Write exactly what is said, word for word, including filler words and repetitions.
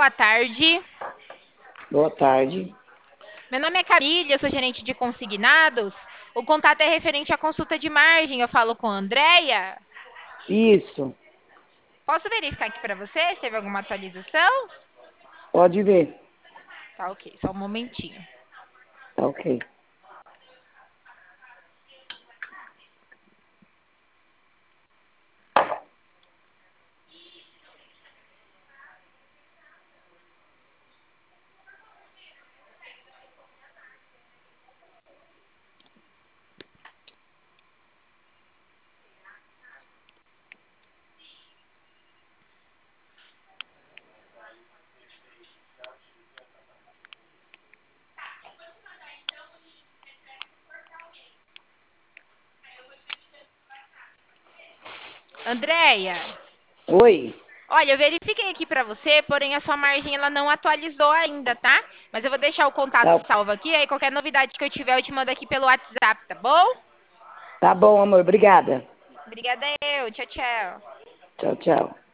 boa tarde. Boa tarde. Meu nome é Camille, eu sou gerente de consignados. O contato é referente à consulta de margem. Eu falo com a Andréia. Isso, Posso verificar aqui para você se teve alguma atualização? pode ver. Tá ok, só um momentinho. Tá ok. Andréia, Oi, olha, eu verifiquei aqui para você, porém a sua margem ela não atualizou ainda, tá? Mas eu vou deixar o contato tá, salvo aqui, aí qualquer novidade que eu tiver eu te mando aqui pelo WhatsApp, tá bom? tá bom, amor. Obrigada. Obrigada eu, tchau, tchau. Tchau, tchau.